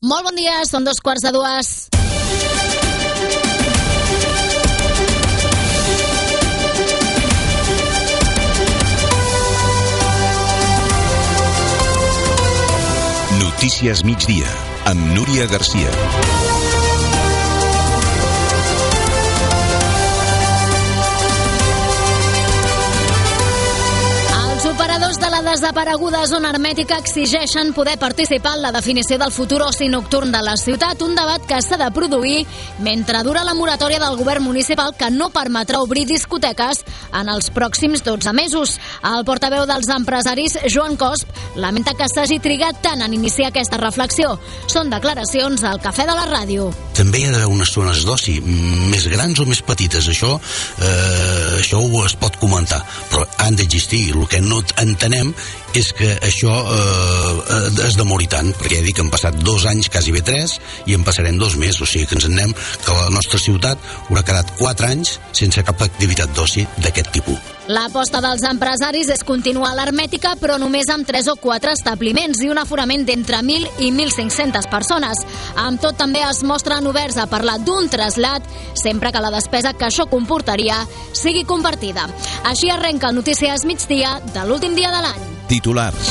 Molt bon dia, són 2:45. Notícies migdia, amb Núria Garcia. Els operadors de la desapareguda zona hermètica exigeixen poder participar en la definició del futur oci nocturn de la ciutat, un debat que s'ha de produir mentre dura la moratòria del govern municipal que no permetrà obrir discoteques en els pròxims 12 mesos. El portaveu dels empresaris, Joan Cosp, lamenta que s'hagi trigat tant en iniciar aquesta reflexió. Són declaracions al Cafè de la Ràdio. També hi ha d'haver unes zones d'oci, més grans o més petites, això ho es pot comentar, però han d'existir. El que no entenem és que això es demori tant, perquè ja dic que han passat 2 anys, quasi bé 3, i en passarem 2 més, o sigui que ens anem que la nostra ciutat haurà quedat 4 anys sense cap activitat d'oci d'aquest tipus. L'aposta dels empresaris és continuar a l'hermètica, però només amb 3 o 4 establiments i un aforament d'entre 1.000 i 1.500 persones. Amb tot, també es mostren oberts a parlar d'un trasllat, sempre que la despesa que això comportaria sigui compartida. Així arrenca el Notícies Migdia de l'últim dia de l'any. Titulars.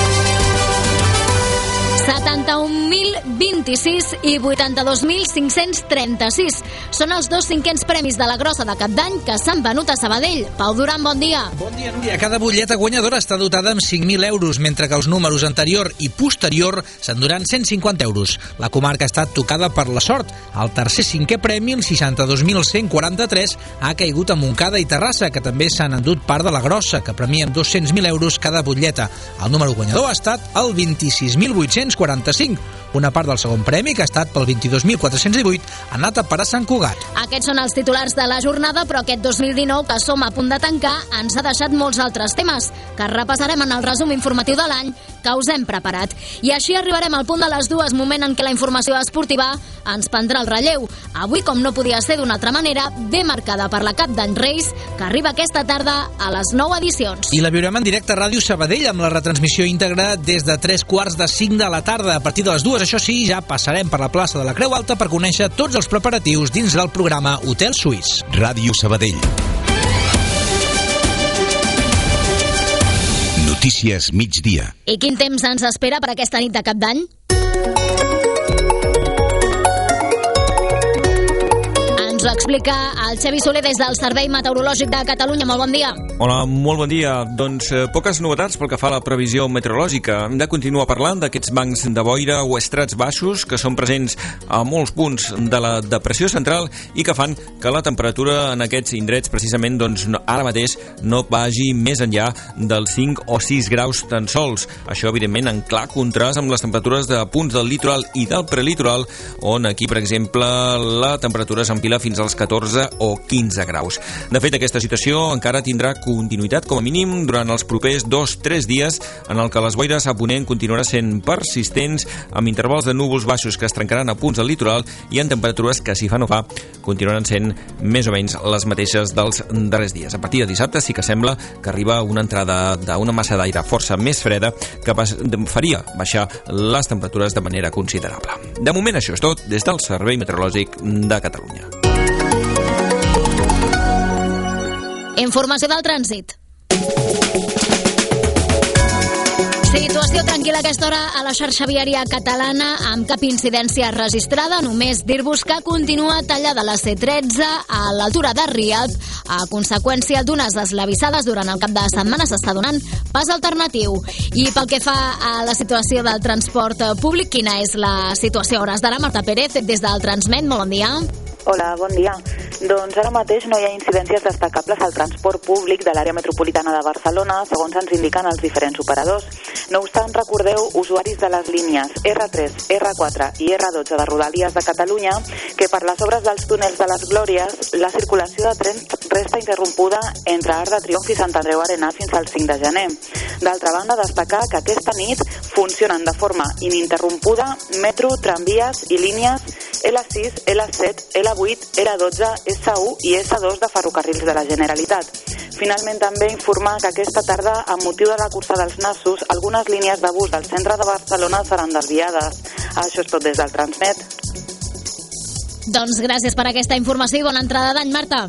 71.026 i 82.536 són els 2 cinquens premis de la grossa de Cap d'Any que s'han venut a Sabadell. Pau Duran, bon dia. Bon dia, Núria. Cada butlleta guanyadora està dotada amb 5.000 euros, mentre que els números anterior i posterior s'enduran 150 euros. La comarca ha estat tocada per la sort. El tercer cinquè premi, el 62.143, ha caigut a Montcada i Terrassa, que també s'han endut part de la grossa, que premia amb 200.000 euros cada butlleta. El número guanyador ha estat el 26.845. Una part del segon premi, que ha estat pel 22.418, ha anat a parar a Sant Cugat. Aquests són els titulars de la jornada, però aquest 2019 que som a punt de tancar ens ha deixat molts altres temes que repassarem en el resum informatiu de l'any que us hem preparat. I així arribarem al punt de les 2, moment en què la informació esportiva ens prendrà el relleu. Avui, com no podia ser d'una altra manera, ben marcada per la Cap d'Any Reis, que arriba aquesta tarda a les 9 edicions. I la viurem en directe a Ràdio Sabadell amb la retransmissió íntegra des de 3:45 de la tarda. A partir de les 2, això sí, ja passarem per la plaça de la Creu Alta per conèixer tots els preparatius dins del programa Hotel Suís. Ràdio Sabadell. Notícies migdia. I quin temps ens espera per aquesta nit de Cap d'Any? Ens ho explica el Xavi Soler des del Servei Meteorològic de Catalunya. Molt bon dia. Hola, molt bon dia. Doncs poques novetats pel que fa a la previsió meteorològica. Hem de continuar parlant d'aquests bancs de boira o estrats baixos que són presents a molts punts de la depressió central i que fan que la temperatura en aquests indrets precisament doncs, ara mateix no vagi més enllà dels 5 o 6 graus tan sols. Això, evidentment, en clar contrast amb les temperatures de punts del litoral i del prelitoral, on aquí, per exemple, la temperatura s'empila fins als 14 o 15 graus. De fet, aquesta situació encara tindrà continuïtat com a mínim durant els propers 2-3 dies, en el que les boires a ponent continuaran sent persistents, amb intervals de núvols baixos que es trencaran a punts del litoral i en temperatures que, si fa no fa, continuaran sent més o menys les mateixes dels darrers dies. A partir de dissabte sí que sembla que arriba una entrada d'una massa d'aire força més freda que faria baixar les temperatures de manera considerable. De moment això és tot des del Servei Meteorològic de Catalunya. Informació del trànsit. Situació tranquil·la a aquesta hora a la xarxa viària catalana, amb cap incidència registrada. Només dir-vos que continua tallada la C13 a l'altura de Rialp a conseqüència d'unes esllavissades durant el cap de setmana. S'està donant pas alternatiu. I pel que fa a la situació del transport públic, quina és la situació a hores d'ara? Marta Pérez, des del Transmet, molt bon dia. Hola, bon dia. Doncs ara mateix no hi ha incidències destacables al transport públic de l'àrea metropolitana de Barcelona, segons ens indiquen els diferents operadors. No obstant, recordeu, usuaris de les línies R3, R4 i R12 de Rodalies de Catalunya, que per les obres dels túnels de les Glòries, la circulació de trens resta interrompuda entre Arc de Triomf i Sant Andreu Arenà fins al 5 de gener. D'altra banda, destacar que aquesta nit funcionen de forma ininterrompuda metro, tramvies i línies L6, L7, L8, R12, S1 i S2 de ferrocarrils de la Generalitat. Finalment també informar que aquesta tarda, amb motiu de la cursa dels nassos, algunes línies de bus del centre de Barcelona seran desviades. Això és tot des del Transmet. Doncs gràcies per aquesta informació i bona entrada d'any, Marta.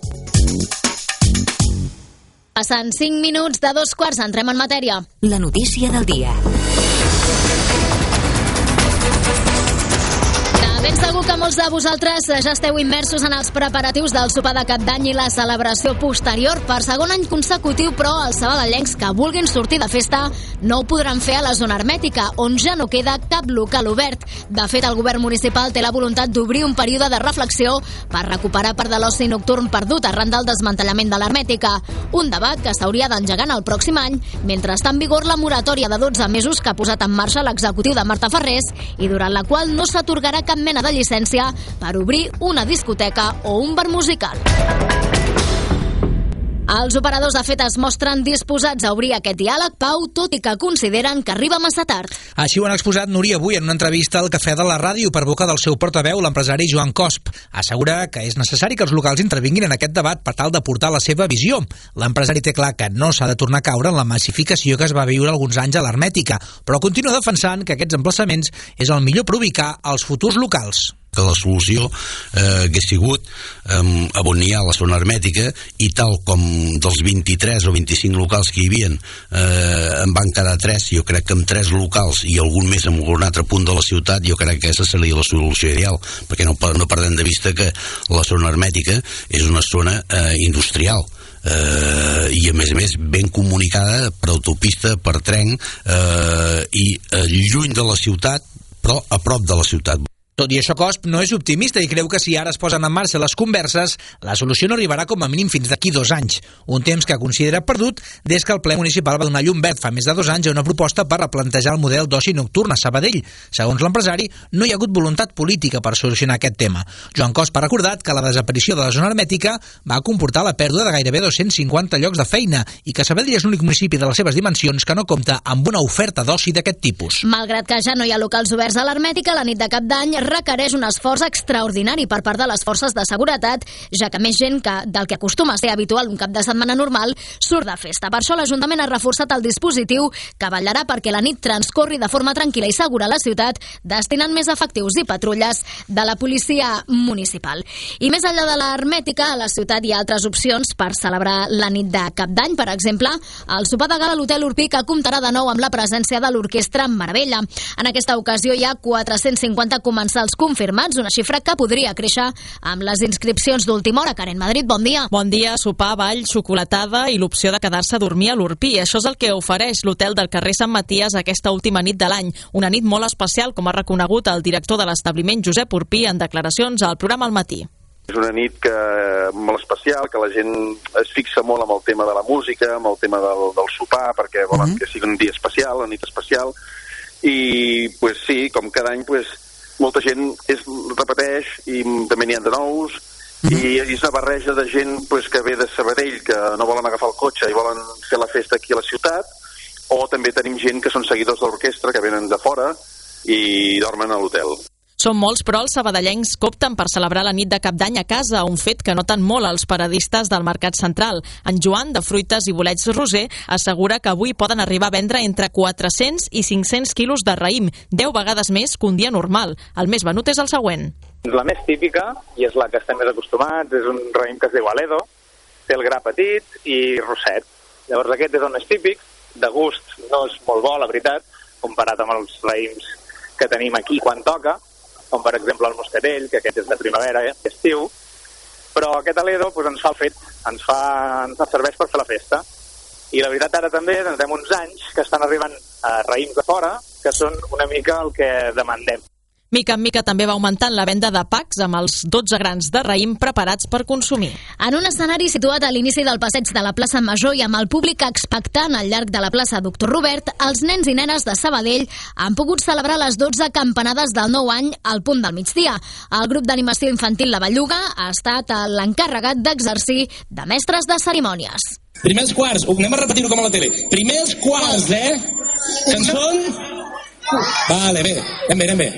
Passant 5 minuts de 2:15, entrem en matèria. La notícia del dia. Ben segur que molts de vosaltres ja esteu immersos en els preparatius del sopar de Cap d'Any i la celebració posterior. Per segon any consecutiu, però, els sabadellencs que vulguin sortir de festa no ho podran fer a la zona hermètica, on ja no queda cap local obert. De fet, el govern municipal té la voluntat d'obrir un període de reflexió per recuperar part de l'oci nocturn perdut arran del desmantellament de l'hermètica. Un debat que s'hauria d'engegar el pròxim any, mentre està en vigor la moratòria de 12 mesos que ha posat en marxa l'executiu de Marta Ferrés i durant la qual no s'atorgarà cap mena de llicència per obrir una discoteca o un bar musical. Els operadors, de fet, es mostren disposats a obrir aquest diàleg, Pau, tot i que consideren que arriba massa tard. Així ho han exposat Núria avui en una entrevista al Cafè de la Ràdio per boca del seu portaveu, l'empresari Joan Cosp. Assegura que és necessari que els locals intervinguin en aquest debat per tal de portar la seva visió. L'empresari té clar que no s'ha de tornar a caure en la massificació que es va viure alguns anys a l'hermètica, però continua defensant que aquests emplaçaments és el millor per ubicar els futurs locals. Que la solució hagués sigut on hi ha la zona hermètica i tal com dels 23 o 25 locals que hi havia en van quedar 3, jo crec que amb 3 locals i algun més en algun altre punt de la ciutat, jo crec que aquesta seria la solució ideal, perquè no perdem de vista que la zona hermètica és una zona industrial i a més ben comunicada per autopista, per tren i lluny de la ciutat però a prop de la ciutat. Tot i això, Cosp no és optimista i creu que si ara es posen en marxa les converses, la solució no arribarà com a mínim fins d'aquí 2 anys, un temps que considera perdut des que el ple municipal va donar llum verd fa més de 2 anys a una proposta per replantejar el model d'oci nocturn a Sabadell. Segons l'empresari, no hi ha hagut voluntat política per solucionar aquest tema. Joan Cosp ha recordat que la desaparició de la zona hermètica va comportar la pèrdua de gairebé 250 llocs de feina i que Sabadell és l'únic municipi de les seves dimensions que no compta amb una oferta d'oci d'aquest tipus. Malgrat que ja no hi ha locals oberts a l'hermètica, la nit de Cap d'Any requereix un esforç extraordinari per part de les forces de seguretat, ja que més gent del que acostuma a ser habitual un cap de setmana normal surt de festa. Per això l'Ajuntament ha reforçat el dispositiu que vetllarà perquè la nit transcorri de forma tranquil·la i segura a la ciutat, destinant més efectius i patrulles de la policia municipal. I més enllà de l'hermètica, a la ciutat hi ha altres opcions per celebrar la nit de Cap d'Any. Per exemple, el sopar de gala a l'Hotel Urpí, que comptarà de nou amb la presència de l'Orquestra Meravella. En aquesta ocasió hi ha 450 comensals confirmats, una xifra que podria créixer amb les inscripcions d'última hora. Karen Madrid, bon dia. Bon dia, sopar, ball, xocolatada i l'opció de quedar-se a dormir a l'Urpí. Això és el que ofereix l'hotel del carrer Sant Maties aquesta última nit de l'any. Una nit molt especial, com ha reconegut el director de l'establiment, Josep Urpí, en declaracions al programa Al Matí. És una nit molt especial, que la gent es fixa molt amb el tema de la música, amb el tema del sopar, perquè volen que sigui un dia especial, una nit especial, i pues, sí, com cada any, pues, molta gent repeteix i també n'hi ha de nous i és una barreja de gent pues, que ve de Sabadell, que no volen agafar el cotxe i volen fer la festa aquí a la ciutat, o també tenim gent que són seguidors de l'orquestra que venen de fora i dormen a l'hotel. Són molts, però els sabadellencs opten per celebrar la nit de Cap d'Any a casa, un fet que noten molt els paradistes del Mercat Central. En Joan, de Fruites i Bolets Roser, assegura que avui poden arribar a vendre entre 400 i 500 quilos de raïm, 10 vegades més que un dia normal. El més venut és el següent. La més típica, i és la que estem més acostumats, és un raïm que es diu Aledo, té el gra petit i rosset. Llavors aquest és el més típic, de gust no és molt bo, la veritat, comparat amb els raïms que tenim aquí quan toca, com per exemple el moscatell, que aquest és de primavera, estiu, però aquest Aledo pues, ens fa el fet, ens serveix per fer la festa. I la veritat ara també tindrem uns anys que estan arribant raïms de fora, que són una mica el que demandem. Mica en mica també va augmentant la venda de packs amb els 12 grans de raïm preparats per consumir. En un escenari situat a l'inici del passeig de la plaça Major i amb el públic expectant al llarg de la plaça Doctor Robert, els nens i nenes de Sabadell han pogut celebrar les 12 campanades del nou any al punt del migdia. El grup d'animació infantil La Belluga ha estat l'encarregat d'exercir de mestres de cerimònies. Primers quarts, anem a repetir-ho com a la tele. Primers quarts, Cançó? Vale, bé, anem bé.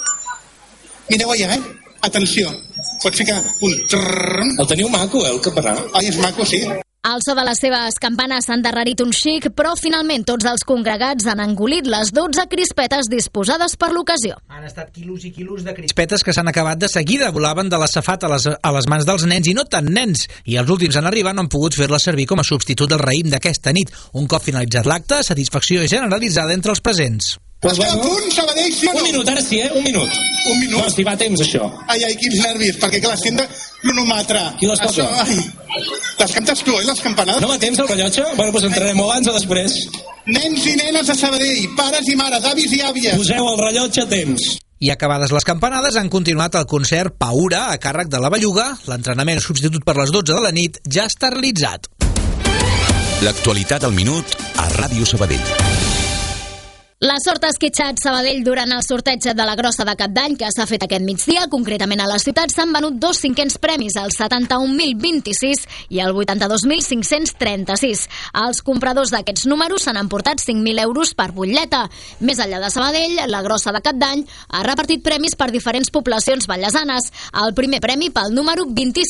Mireu allà, Atenció. Pots ficar un... El teniu maco, el campanar? És maco, sí. Al so de les seves campanes s'ha endarrerit un xic, però finalment tots els congregats han engolit les 12 crispetes disposades per l'ocasió. Han estat quilos i quilos de crispetes que s'han acabat de seguida. Volaven de la safata a les mans dels nens i no tan nens. I els últims en arribar no han pogut fer-les servir com a substitut del raïm d'aquesta nit. Un cop finalitzat l'acte, satisfacció generalitzada entre els presents. Pues bueno, punt, Sabadell, sí o no? Un minut, ara sí, Un minut. Un minut? No, si va a temps, això. Ai, quins nervis, perquè clar, sent de cronòmetre. Qui les posa? Les cantes tu, les campanades? No va a temps, el rellotge? Bueno, doncs entrarem abans o després. Nens i nenes de Sabadell, pares i mares, avis i àvies. Poseu el rellotge a temps. I acabades les campanades han continuat el concert Paura a càrrec de la Belluga. L'entrenament substitut per les 12 de la nit ja està realitzat. L'actualitat al minut a Ràdio Sabadell. La sort ha esquitxat Sabadell durant el sorteig de la Grossa de Cap d'Any que s'ha fet aquest migdia. Concretament a la ciutat s'han venut 2 cinquens premis, el 71.026 i el 82.536. Els compradors d'aquests números s'han emportat 5.000 euros per butlleta. Més enllà de Sabadell, la Grossa de Cap d'Any ha repartit premis per diferents poblacions vallesanes. El primer premi pel número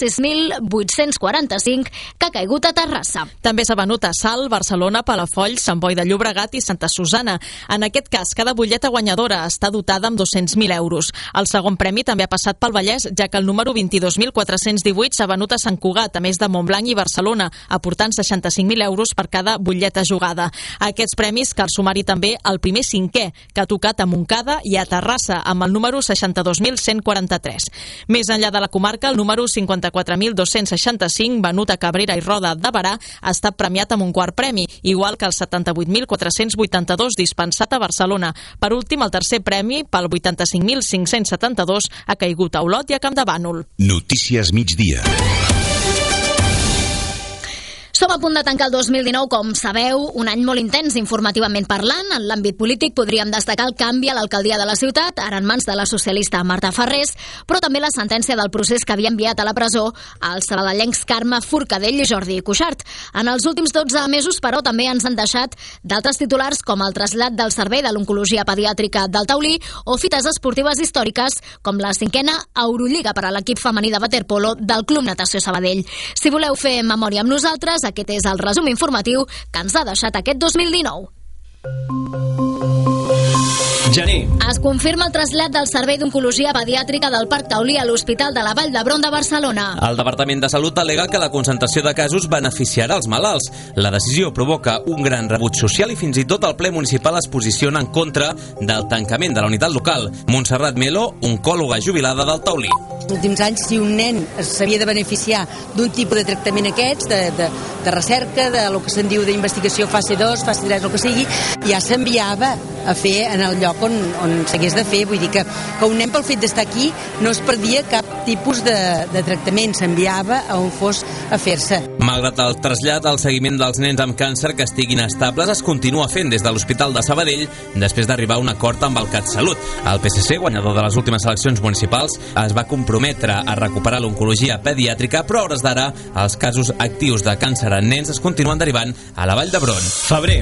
26.845 que ha caigut a Terrassa. També s'ha venut a Salt, Barcelona, Palafolls, Sant Boi de Llobregat i Santa Susana. En aquest cas, cada butlleta guanyadora està dotada amb 200.000 euros. El segon premi també ha passat pel Vallès, ja que el número 22.418 s'ha venut a Sant Cugat, a més de Montblanc i Barcelona, aportant 65.000 euros per cada butlleta jugada. A aquests premis cal sumar-hi també el primer cinquè, que ha tocat a Montcada i a Terrassa, amb el número 62.143. Més enllà de la comarca, el número 54.265, venut a Cabrera i Roda de Berà, ha estat premiat amb un quart premi, igual que el 78.482 dispensat a Barcelona. Per últim, el tercer premi, pel 85.572, ha caigut a Olot i a Campdevànol. Notícies migdia. Som a punt de tancar el 2019, com sabeu, un any molt intens informativament parlant. En l'àmbit polític podríem destacar el canvi a l'alcaldia de la ciutat, ara en mans de la socialista Marta Ferrés, però també la sentència del procés que havia enviat a la presó als sabadellencs Carme Forcadell i Jordi Cuixart. En els últims 12 mesos, però, també ens han deixat d'altres titulars com el trasllat del servei de l'oncologia pediàtrica del Taulí o fites esportives històriques com la 5a Eurolliga per a l'equip femení de waterpolo del Club Natació Sabadell. Si voleu fer memòria amb nosaltres, aquest és el resum informatiu que ens ha deixat aquest 2019. Gener. Es confirma el trasllat del Servei d'Oncologia Pediàtrica del Parc Taulí a l'Hospital de la Vall d'Hebron de Barcelona. El Departament de Salut al·lega que la concentració de casos beneficiarà els malalts. La decisió provoca un gran rebuig social i fins i tot el ple municipal es posiciona en contra del tancament de la unitat local. Montserrat Melo, oncòloga jubilada del Taulí. Els últims anys, si un nen s'havia de beneficiar d'un tipus de tractament aquests, de recerca, de lo que se'n diu d'investigació fase 2, fase 3, el que sigui, ja s'enviava a fer en el lloc on s'hagués de fer. Vull dir que un nen pel fet d'estar aquí no es perdia cap tipus de tractament, s'enviava a on fos a fer-se. Malgrat el trasllat, el seguiment dels nens amb càncer que estiguin estables es continua fent des de l'Hospital de Sabadell després d'arribar a un acord amb el CatSalut. El PSC, guanyador de les últimes eleccions municipals, es va comprometre a recuperar l'oncologia pediàtrica, però a hores d'ara els casos actius de càncer en nens es continuen derivant a la Vall d'Hebron. Febrer.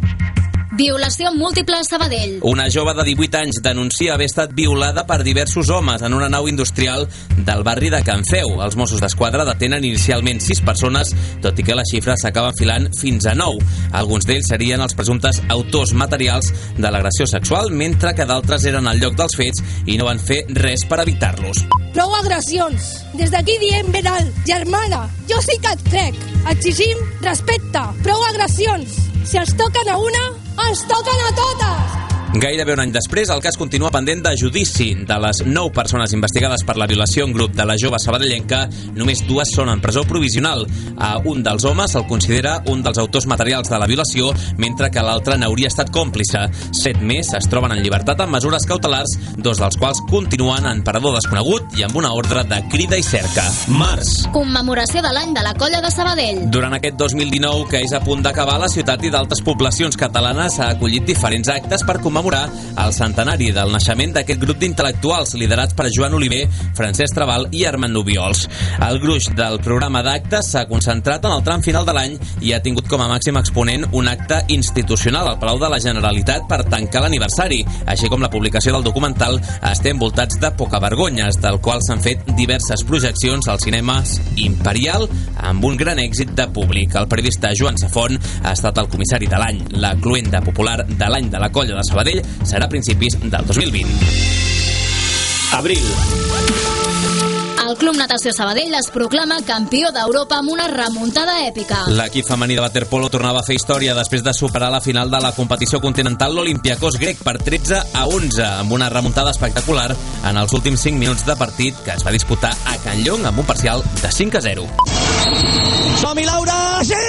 Violació múltiple a Sabadell. Una jove de 18 anys denuncia haver estat violada per diversos homes en una nau industrial del barri de Can Feu. Els Mossos d'Esquadra detenen inicialment 6 persones, tot i que la xifra s'acaba enfilant fins a 9. Alguns d'ells serien els presumptes autors materials de l'agressió sexual, mentre que d'altres eren al lloc dels fets i no van fer res per evitar-los. Prou agressions. Des d'aquí diem ben alt, germana, jo sí que et crec. Exigim respecte. Prou agressions. Si els toquen a una, ens toquen a totes! Gairebé un any després, el cas continua pendent de judici. De les 9 persones investigades per la violació en grup de la jove sabadellenca, només 2 són en presó provisional. A un dels homes se'l considera un dels autors materials de la violació, mentre que l'altre n'hauria estat còmplice. 7 més es troben en llibertat amb mesures cautelars, 2 dels quals continuen en parador desconegut i amb una ordre de crida i cerca. Març. Commemoració de l'any de la Colla de Sabadell. Durant aquest 2019, que és a punt d'acabar, la ciutat i d'altres poblacions catalanes ha acollit diferents actes per commemorar commemorar el centenari del naixement d'aquest grup d'intel·lectuals liderats per Joan Oliver, Francesc Trabal i Armand Obiols. El gruix del programa d'actes s'ha concentrat en el tram final de l'any i ha tingut com a màxim exponent un acte institucional al Palau de la Generalitat per tancar l'aniversari, així com la publicació del documental Estem voltats de pocavergonyes, del qual s'han fet diverses projeccions als cinemes Imperial amb un gran èxit de públic. El periodista Joan Safont ha estat el comissari de l'any. La cluenda popular de l'any de la colla de Sabadell serà a principis del 2020. Abril. El Club Natació Sabadell es proclama campió d'Europa amb una remuntada èpica. L'equip femení de waterpolo tornava a fer història després de superar la final de la competició continental l'Olympiacos grec per 13-11, amb una remuntada espectacular en els últims 5 minuts de partit que es va disputar a Can Llong amb un parcial de 5-0. Som-hi, Laura! Sí!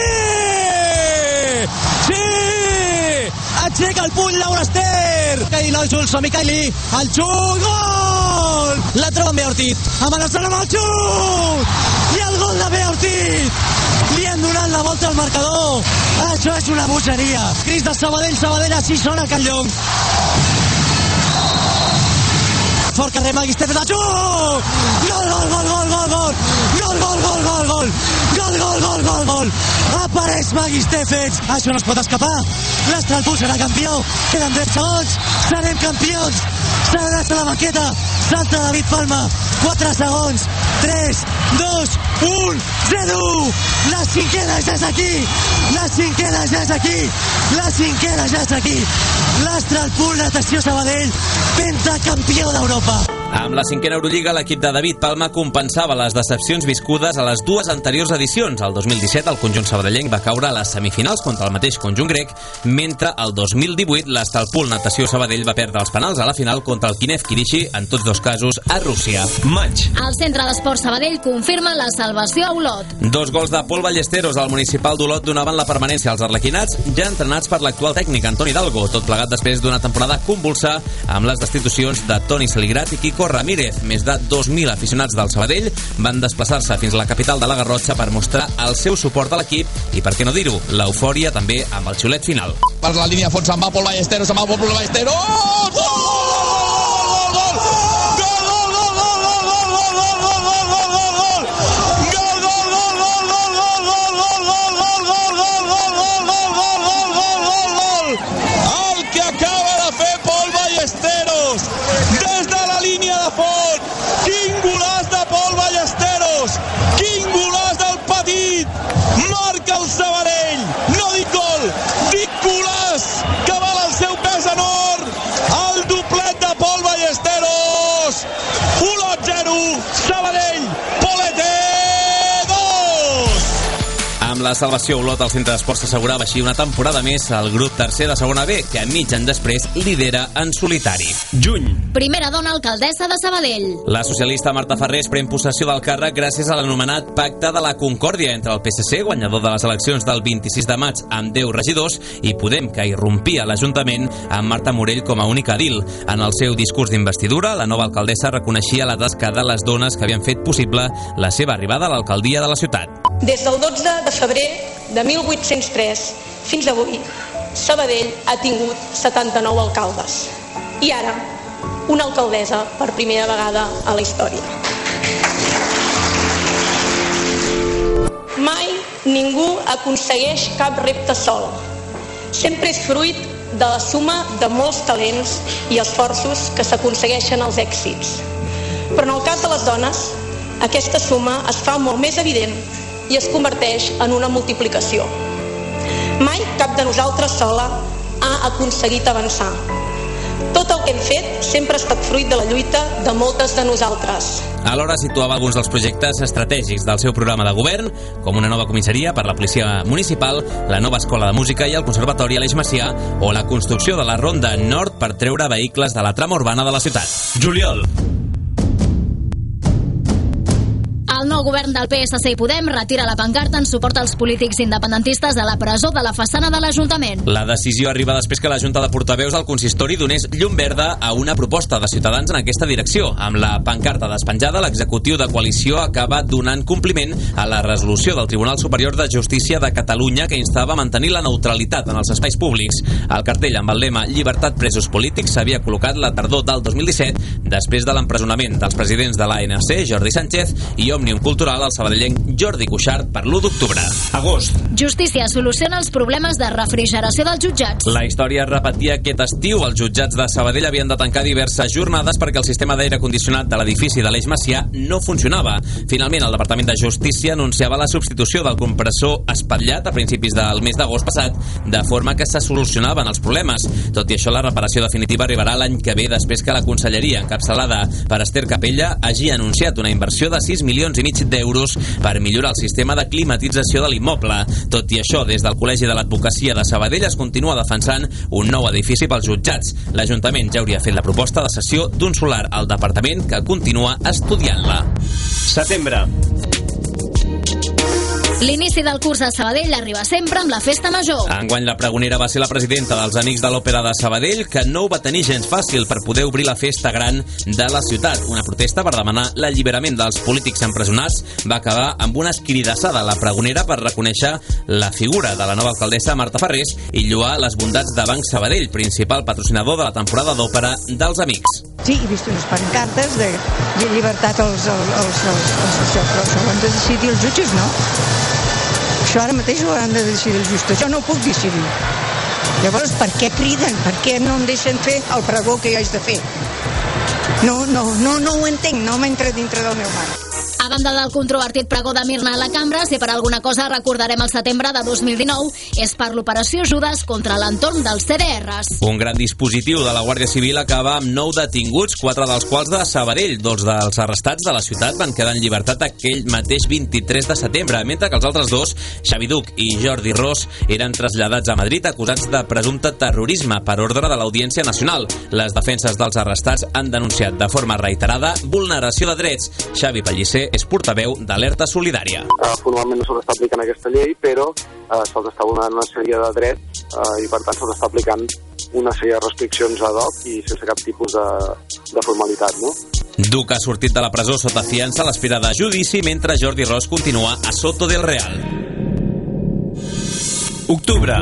Sí! Aixeca el puny, Laura Ester! Kaili, el Jules, som-hi, Kaili! El xut! Gol! La troben bé Ortiz, amenaçant amb el xut! I el gol de bé Ortiz! Li han donat la volta al marcador! Això és una bogeria! Cris de Sabadell, Sabadell, així sona Can Llong! Fort carrer, Magister, fet el xut! Gol, gol, gol, gol, gol, gol! Gol, gol, gol, gol, gol! Gol, gol, gol, gol, gol! Apareix Magister Fets! Això no es pot escapar! L'Astralpool serà campió! Queden 10 segons! Serem campions! S'adreça la maqueta! Salta David Palma! 4 segons! 3, 2, 1, 0! La cinquena ja és aquí! La cinquena ja és aquí! La cinquena ja és aquí! L'Astralpool Natació Sabadell, pentacampió d'Europa! Amb la cinquena Eurolliga, l'equip de David Palma compensava les decepcions viscudes a les dues anteriors edicions. El 2017, el conjunt sabadellenc va caure a les semifinals contra el mateix conjunt grec, mentre el 2018, l'Astralpool Natació Sabadell va perdre els penals a la final contra el Kiev Kirishi, en tots dos casos a Rússia. Maig. El Centre d'Esports Sabadell confirma la salvació a Olot. 2 gols de Pol Ballesteros al municipal d'Olot donaven la permanència als arlequinats, ja entrenats per l'actual tècnic Antoni Hidalgo, tot plegat després d'una temporada convulsa amb les destitucions de Toni Saligrat i Quico Ramírez. Més de 2.000 aficionats del Sabadell van desplaçar-se fins a la capital de la Garrotxa per mostrar el seu suport a l'equip i, per què no dir-ho, l'eufòria també amb el xiulet final. Per la línia fons se'n va Pol Ballesteros, se'n va Pol Ballesteros! Gol! Amb la salvació, Olot, el centre d'esports s'assegurava així una temporada més al grup tercer de segona B, que mig any després lidera en solitari. Juny. Primera dona alcaldessa de Sabadell. La socialista Marta Ferrés pren possessió del càrrec gràcies a l'anomenat Pacte de la Concòrdia entre el PSC, guanyador de les eleccions del 26 de maig amb 10 regidors, i Podem, que irrompia a l'Ajuntament amb Marta Morell com a única edil. En el seu discurs d'investidura, la nova alcaldessa reconeixia la tasca de les dones que havien fet possible la seva arribada a l'alcaldia de la ciutat. Des del 12 de febrer de 1803 fins avui, Sabadell ha tingut 79 alcaldes. I ara, una alcaldessa per primera vegada a la història. Mai ningú aconsegueix cap repte sol. Sempre és fruit de la suma de molts talents i esforços que s'aconsegueixen els èxits. Però en el cas de les dones, aquesta suma es fa molt més evident i es converteix en una multiplicació. Mai cap de nosaltres sola ha aconseguit avançar. Tot el que hem fet sempre ha estat fruit de la lluita de moltes de nosaltres. Alhora situava alguns dels projectes estratègics del seu programa de govern, com una nova comissaria per la policia municipal, la nova escola de música i el conservatori Aleix Macià, o la construcció de la ronda nord per treure vehicles de la trama urbana de la ciutat. Juliol. El nou govern del PSC i Podem retira la pancarta en suport als polítics independentistes a la presó de la façana de l'Ajuntament. La decisió arriba després que la Junta de Portaveus al consistori donés llum verda a una proposta de Ciutadans en aquesta direcció. Amb la pancarta despenjada, l'executiu de coalició acaba donant compliment a la resolució del Tribunal Superior de Justícia de Catalunya que instava a mantenir la neutralitat en els espais públics. El cartell amb el lema Llibertat presos polítics s'havia col·locat la tardor del 2017 després de l'empresonament dels presidents de l'ANC, Jordi Sánchez, i Òmnium Cultural, el sabadellenc Jordi Cuixart, per l'1 d'octubre. Agost. Justícia soluciona els problemes de refrigeració dels jutjats. La història es repetia aquest estiu. Els jutjats de Sabadell havien de tancar diverses jornades perquè el sistema d'aire condicionat de l'edifici de l'Eix Macià no funcionava. Finalment, el Departament de Justícia anunciava la substitució del compressor espatllat a principis del mes d'agost passat, de forma que se solucionaven els problemes. Tot i això, la reparació definitiva arribarà l'any que ve, després que la Conselleria, encapçalada per Esther Capella, hagi anunciat una inversió de 6,5 milions d'euros per millorar el sistema de climatització de l'immoble. Tot i això, des del Col·legi de l'Advocacia de Sabadell es continua defensant un nou edifici pels jutjats. L'Ajuntament ja hauria fet la proposta de cessió d'un solar al departament, que continua estudiant-la. Setembre. L'inici del curs a Sabadell arriba sempre amb la festa major. Enguany la pregonera va ser la presidenta dels Amics de l'Òpera de Sabadell, que no ho va tenir gens fàcil per poder obrir la festa gran de la ciutat. Una protesta per demanar l'alliberament dels polítics empresonats va acabar amb una escridassada a la pregonera per reconèixer la figura de la nova alcaldessa Marta Ferrés i lloar les bondats de Banc Sabadell, principal patrocinador de la temporada d'òpera dels Amics. Sí, he vist unes pancartes de llibertat als però això ho han de decidir els jutges, no? Això ara mateix ho han de decidir els jutges. Jo no ho puc decidir. Llavors, per què criden? Per què no em deixen fer el pregó que jo haig de fer? No ho entenc, no m'entra dintre del meu mar. A banda del controvertit pregó de Mirna a la cambra, si per alguna cosa recordarem el setembre de 2019, és per l'operació Judes contra l'entorn dels CDRs. Un gran dispositiu de la Guàrdia Civil acaba amb 9 detinguts, 4 dels quals de Sabadell. 2 dels arrestats de la ciutat van quedar en llibertat aquell mateix 23 de setembre, mentre que els altres 2, Xavi Duch i Jordi Ros, eren traslladats a Madrid acusats de presumpte terrorisme per ordre de l'Audiència Nacional. Les defenses dels arrestats han denunciat de forma reiterada vulneració de drets. Xavi Pellicer és portaveu d'Alerta Solidària. Formalment no se està aplicant aquesta llei, però se'ls està donant una sèrie de drets i per tant se'ls està aplicant una sèrie de restriccions ad hoc i sense cap tipus de formalitat, no? Duch ha sortit de la presó sota fiança a l'espera de judici, mentre Jordi Ros continua a Soto del Real. Octubre.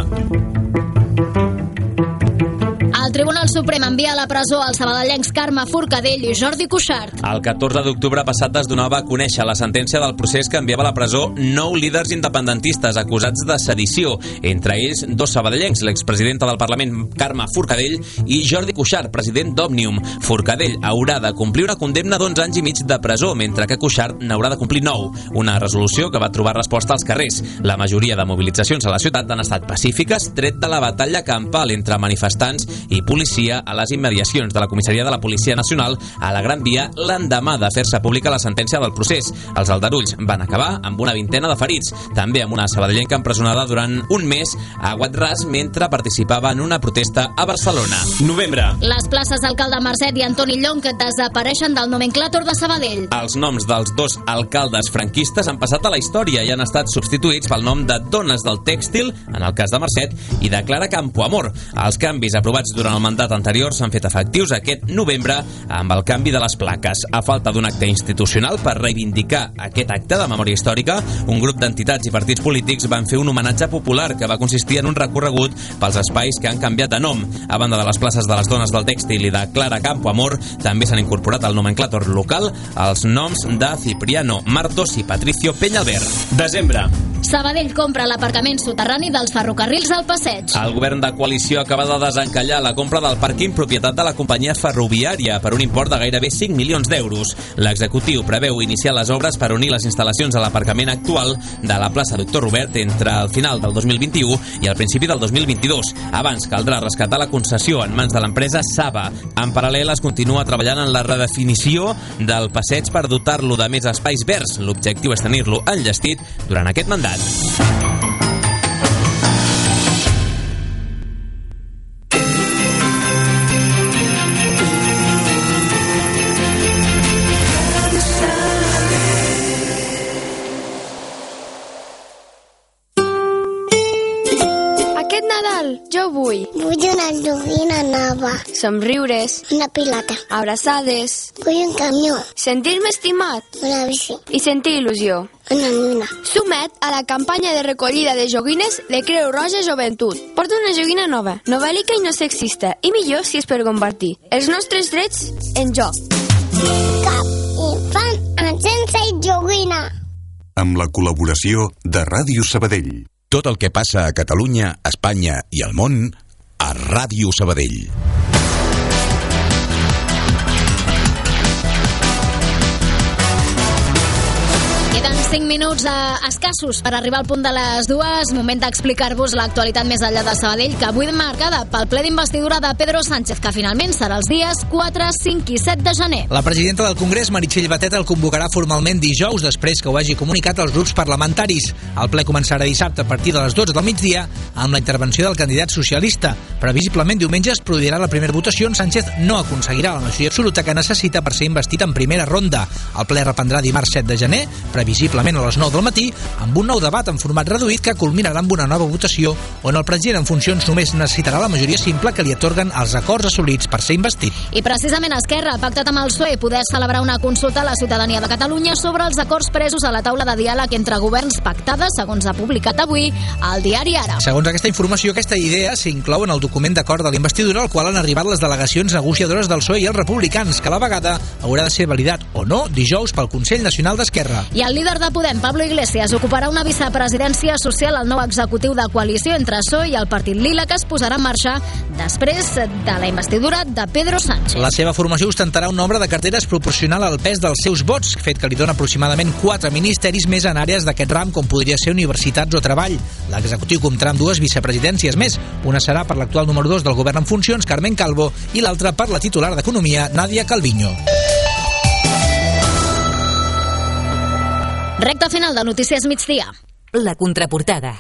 El Tribunal Suprem envia a la presó els sabadellencs Carme Forcadell i Jordi Cuixart. El 14 d'octubre passat es donava a conèixer la sentència del procés que enviava a la presó 9 líders independentistes acusats de sedició, entre ells 2 sabadellencs, l'expresidenta del Parlament Carme Forcadell i Jordi Cuixart, president d'Òmnium. Forcadell haurà de complir una condemna d'11 anys i mig de presó, mentre que Cuixart n'haurà de complir 9. Una resolució que va trobar resposta als carrers. La majoria de mobilitzacions a la ciutat han estat pacífiques, tret de la batalla campal entre manifestants i policia a les immediacions de la comissaria de la Policia Nacional a la Gran Via l'endemà de fer-se pública la sentència del procés. Els aldarulls van acabar amb una vintena de ferits, també amb una sabadellenca empresonada durant un mes a Guadras mentre participava en una protesta a Barcelona. Novembre. Les places d'alcalde Marcet i Antoni Llonc desapareixen del nomenclàtor de Sabadell. Els noms dels 2 alcaldes franquistes han passat a la història i han estat substituïts pel nom de Dones del Tèxtil, en el cas de Marcet, i de Clara Campoamor. Els canvis aprovats durant el mandat anterior s'han fet efectius aquest novembre amb el canvi de les plaques. A falta d'un acte institucional per reivindicar aquest acte de memòria històrica, un grup d'entitats i partits polítics van fer un homenatge popular que va consistir en un recorregut pels espais que han canviat de nom. A banda de les places de les Dones del Tèxtil i de Clara Campoamor, també s'han incorporat al nomenclàtor local els noms de Cipriano Martos i Patricio Peñalver. Desembre. Sabadell compra l'aparcament soterrani dels ferrocarrils al Passeig. El govern de coalició acaba de desencallar la compra del pàrquing propietat de la companyia ferroviària per un import de gairebé 5 milions d'euros. L'executiu preveu iniciar les obres per unir les instal·lacions a l'aparcament actual de la plaça Doctor Robert entre el final del 2021 i el principi del 2022. Abans caldrà rescatar la concessió en mans de l'empresa Saba. En paral·lel es continua treballant en la redefinició del passeig per dotar-lo de més espais verds. L'objectiu és tenir-lo enllestit durant aquest mandat. jo vull? Vull una joguina nova. Somriures. Una pilota. Abraçades. Vull un camió. Sentir-me estimat. Una bici. I sentir il·lusió. Una lluna. Sumet a la campanya de recollida de joguines de Creu Roja Joventut. Porta una joguina nova, novèl·lica i no sexista, i millor si és per compartir. Els nostres drets en joc. Cap infant sense joguina. Amb la col·laboració de Ràdio Sabadell. Tot el que passa a Catalunya, Espanya i al món a Ràdio Sabadell. Queden 5 minuts escassos per arribar al punt de les 2. Moment d'explicar-vos l'actualitat més enllà de Sabadell, que avui marcada pel ple d'investidura de Pedro Sánchez, que finalment serà els dies 4, 5 i 7 de gener. La presidenta del Congrés, Meritxell Batet, el convocarà formalment dijous, després que ho hagi comunicat als grups parlamentaris. El ple començarà dissabte a partir de les 12 del migdia, amb la intervenció del candidat socialista. Previsiblement diumenge es produirà la primera votació on Sánchez no aconseguirà la majoria absoluta que necessita per ser investit en primera ronda. El ple reprendrà dimarts 7 de gener, previsiblement a les 9 del matí, amb un nou debat en format reduït que culminarà amb una nova votació on el president en funcions només necessitarà la majoria simple que li atorguen els acords assolits per ser investit. I precisament Esquerra ha pactat amb el PSOE poder celebrar una consulta a la ciutadania de Catalunya sobre els acords presos a la taula de diàleg entre governs pactada, segons ha publicat avui el diari Ara. Segons aquesta informació, aquesta idea s'inclou en el document d'acord de la investidura al qual han arribat les delegacions negociadores del PSOE i els republicans, que a la vegada haurà de ser validat o no dijous pel Consell Nacional d'Esquerra. I el líder de Podem, Pablo Iglesias, ocuparà una vicepresidència social al nou executiu de coalició entre PSOE i el Partit Lila, que es posarà en marxa després de la investidura de Pedro Sánchez. La seva formació ostentarà un nombre de carteres proporcional al pes dels seus vots, fet que li dona aproximadament 4 ministeris més en àrees d'aquest ram, com podria ser universitats o treball. L'executiu comptarà amb 2 vicepresidències més. Una serà per l'actual número 2 del govern en funcions, Carmen Calvo, i l'altra per la titular d'Economia, Nadia Calviño. Recta final de Notícies Migdia. La contraportada.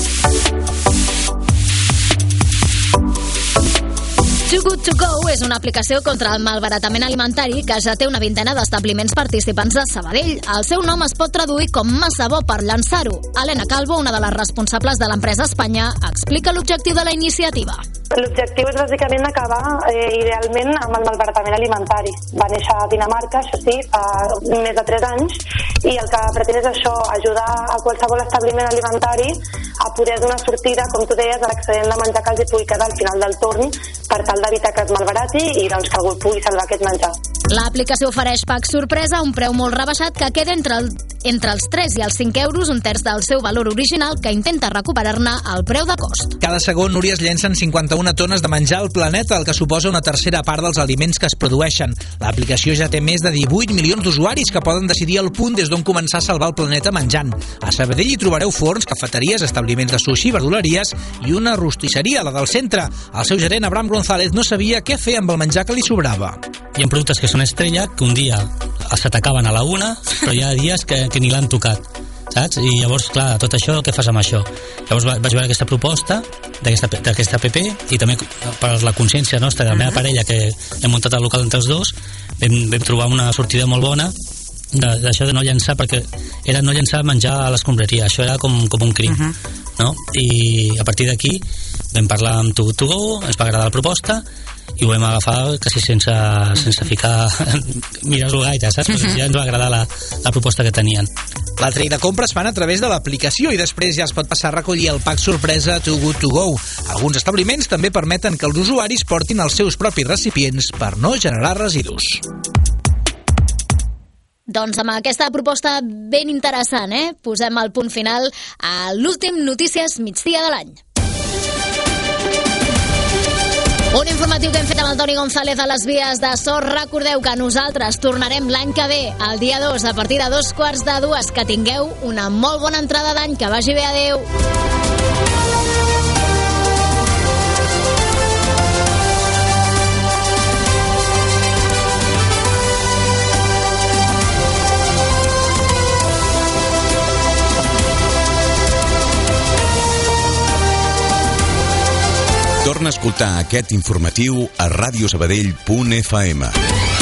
Too Good To Go és una aplicació contra el malbaratament alimentari que ja té una vintena d'establiments participants de Sabadell. El seu nom es pot traduir com massa bo per llançar-ho. Helena Calvo, una de les responsables de l'empresa a Espanya, explica l'objectiu de la iniciativa. L'objectiu és bàsicament acabar idealment amb el malbaratament alimentari. Va néixer a Dinamarca, això sí, fa més de 3 anys, i el que pretén és això, ajudar a qualsevol establiment alimentari a poder donar sortida, com tu deies, a l'excedent de menjar que els hi pugui quedar al final del torn, per tal d'evitar que es malbarati i doncs, que algú pugui salvar aquest menjar. L'aplicació ofereix pack sorpresa a un preu molt rebaixat que queda entre els 3 i els 5 euros, un terç del seu valor original, que intenta recuperar-ne el preu de cost. Cada segon, Núria, es llencen 51 tones de menjar al planeta, el que suposa una tercera part dels aliments que es produeixen. L'aplicació ja té més de 18 milions d'usuaris que poden decidir el punt des d'on començar a salvar el planeta menjant. A Sabadell hi trobareu forns, cafeteries, establiments de sushi, verduleries i una rostisseria, la del centre. El seu gerent, Abraham González, no sabia què fer amb el menjar que li sobrava. Hi ha productes que són estrella, que un dia se t'acaben a la una, però hi ha dies que ni l'han tocat, saps? I llavors, clar, tot això, què fas amb això? Llavors vaig veure aquesta proposta d'aquesta app i també per la consciència nostra, de la meva parella, que hem muntat el local entre els dos, vam trobar una sortida molt bona d'això de no llançar, perquè era no llançar menjar a l'escombraria, això era com un crim, no? I a partir d'aquí vam parlar amb Too Good To Go, ens va agradar la proposta i ho vam agafar quasi sense ficar mirar-ho gaire, saps? Però ja ens va agradar la proposta que tenien. L'altre i la compra es fan a través de l'aplicació i després ja es pot passar a recollir el pack sorpresa Too Good To Go. Alguns establiments també permeten que els usuaris portin els seus propis recipients per no generar residus. Doncs amb aquesta proposta ben interessant, posem el punt final a l'últim Notícies Migdia de l'any. Un informatiu que hem fet amb el Toni González a les vies de so. Recordeu que nosaltres tornarem l'any que ve, el dia 2, a partir de 2:45. Que tingueu una molt bona entrada d'any, que vagi bé, adeu. Torna a escoltar aquest informatiu a radiosabadell.fm.